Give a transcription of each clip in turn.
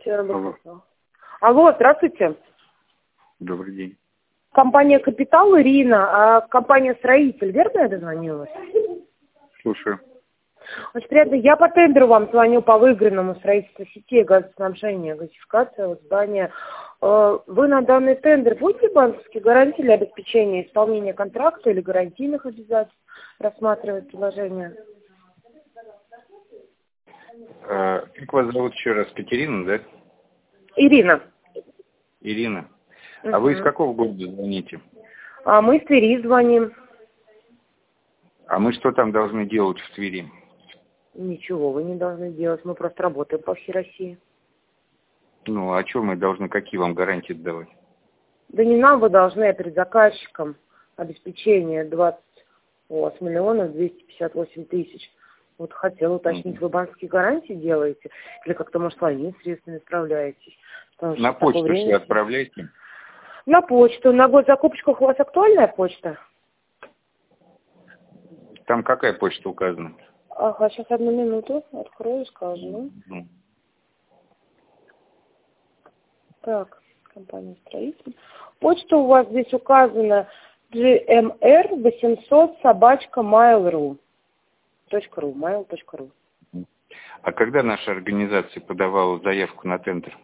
Алло. Алло, здравствуйте. Добрый день. Компания «Капитал», Ирина, а компания «Строитель», верно я дозвонилась? Слушаю. Очень приятно. Я по тендеру вам звоню по выигранному строительству сетей, газоснабжения, газификация, вот здания. Вы на данный тендер будете банковские гарантии для обеспечения исполнения контракта или гарантийных обязательств рассматривать предложение? Как вас зовут еще раз? Катерина, да? Ирина. Ирина. А вы из какого города звоните? А мы с Твери звоним. А мы что там должны делать в Твери? Ничего вы не должны делать. Мы просто работаем по всей России. Ну, а что мы должны, какие вам гарантии давать? Да не нам вы должны, а перед заказчиком обеспечение 28 миллионов 258 тысяч. Вот хотела уточнить, вы банковские гарантии делаете? Или как-то, может, своими средствами справляетесь? На почту все отправляйте? На почту. На госзакупочках у вас актуальная почта? Там какая почта указана? Ага, сейчас одну минуту. Открою, скажу. Так, компания «Строитель». Почта у вас здесь указана gmr800@mail.ru. mail.ru. А когда наша организация подавала заявку на тендер?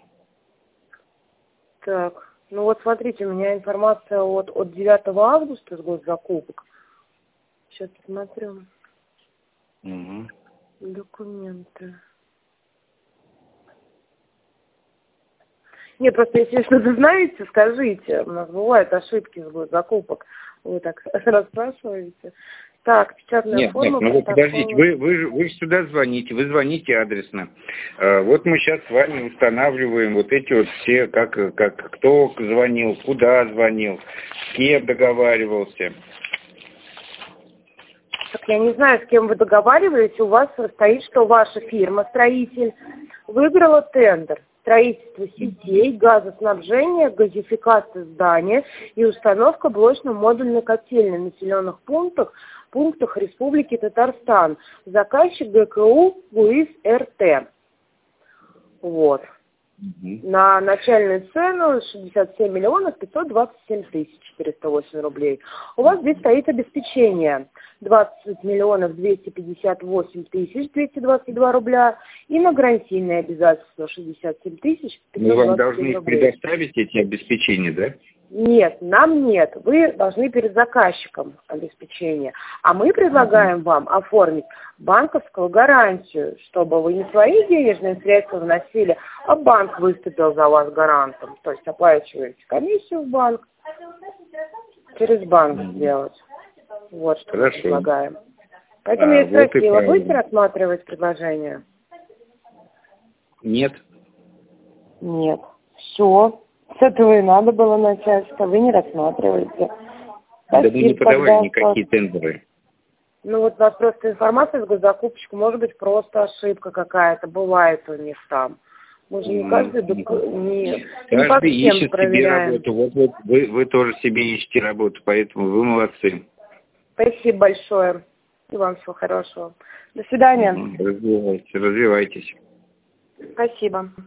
Так, ну вот смотрите, у меня информация от 9 августа с госзакупок. Сейчас посмотрю. Угу. Документы. Нет, просто если что-то знаете, скажите. У нас бывают ошибки с госзакупок. Вы так расспрашиваете. Так, печатная форма. Нет, ну вы подождите, вы же сюда звоните, вы звоните адресно. Вот мы сейчас с вами устанавливаем вот эти вот все, кто звонил, куда звонил, с кем договаривался. Так я не знаю, с кем вы договариваетесь. У вас стоит, что ваша фирма «Строитель» выиграла тендер. Строительство сетей, газоснабжение, газификация здания и установка блочно-модульной котельной в населенных пунктах Республики Татарстан. Заказчик ГКУ ГУИС РТ. Вот. На начальную цену 67 миллионов 527 тысяч 408 рублей. У вас здесь стоит обеспечение 20 миллионов 258 тысяч 222 рубля и на гарантийные обязательства 67 тысяч 527 рублей. Мы вам должны предоставить эти обеспечения, да? Нет, нам нет. Вы должны перед заказчиком обеспечение. А мы предлагаем вам оформить банковскую гарантию, чтобы вы не свои денежные средства вносили, а банк выступил за вас гарантом. То есть оплачиваете комиссию в банк, через банк сделать. Вот что мы предлагаем. Поэтому я спросила, будете рассматривать предложение? Нет. Нет. Все. С этого и надо было начать, что вы не рассматриваете. Да мы не подавали никакие тендеры. Ну вот у нас просто информация с госзакупочку, может быть, просто ошибка какая-то бывает у них там. Мы же не каждый Каждый ищет себе работу. Вот вы тоже себе ищете работу, поэтому вы молодцы. Спасибо большое. И вам всего хорошего. До свидания. Развивайтесь. Спасибо.